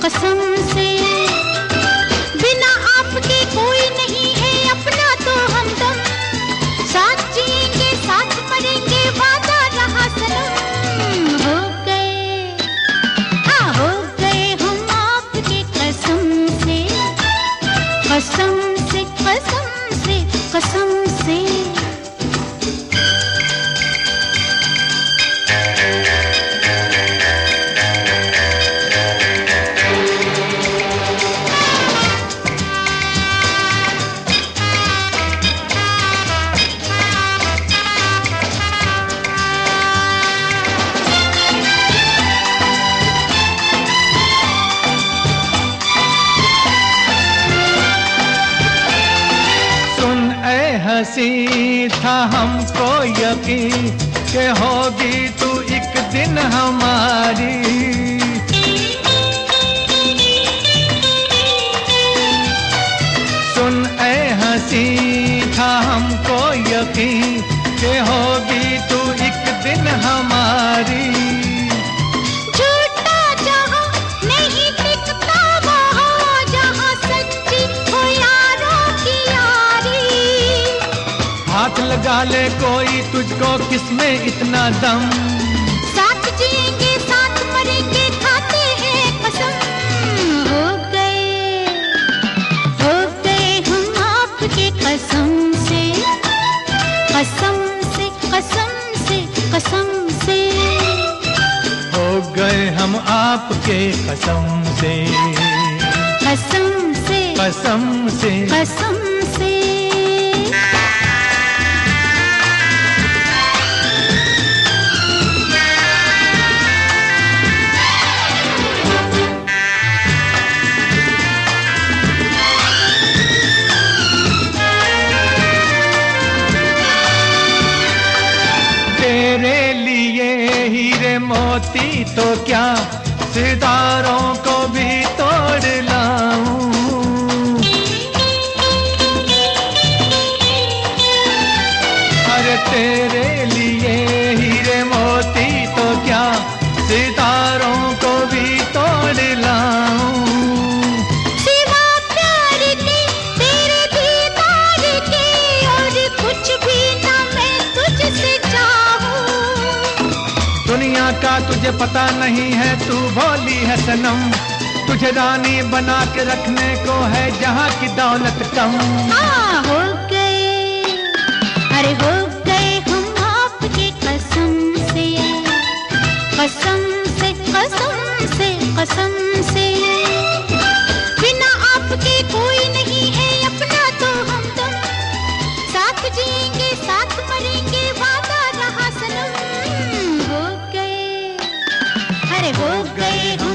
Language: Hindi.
कसम से। बिना आपके कोई नहीं है अपना तो हमदम, साथ जिएंगे साथ मरेंगे वादा रहा सनम। हो गए हम आपके कसम से, कसम से कसम से कसम से। हंसी था हमको यकीन के होगी तू एक दिन हमारी। सुन ऐ हंसी था हमको यकीन के होगी तू एक दिन हमारी। हाथ लगा ले कोई तुझको किसमें इतना दम, साथ जिएंगे साथ मरेंगे खाते हैं कसम। हो गए हम आपके कसम से, कसम से कसम से कसम से। हो गए हम आपके कसम से, कसम से कसम से कसम से। तेरे लिए हीरे मोती तो क्या सितारों को भी तोड़ लाऊं। अरे तेरे लिए हीरे मोती तो क्या सितारों को भी तोड़ लाऊं। दुनिया का तुझे पता नहीं है तू भोली है सनम, तुझे रानी बना के रखने को है जहाँ की दौलत कम। हाँ हो गए, अरे हो गए हम आपके कसम से, कसम से कसम से कसम से। बिना आपके कोई नहीं है अपना तो हमदम, साथ जिएंगे साथ मरेंगे वादा रहा सनम। हो गए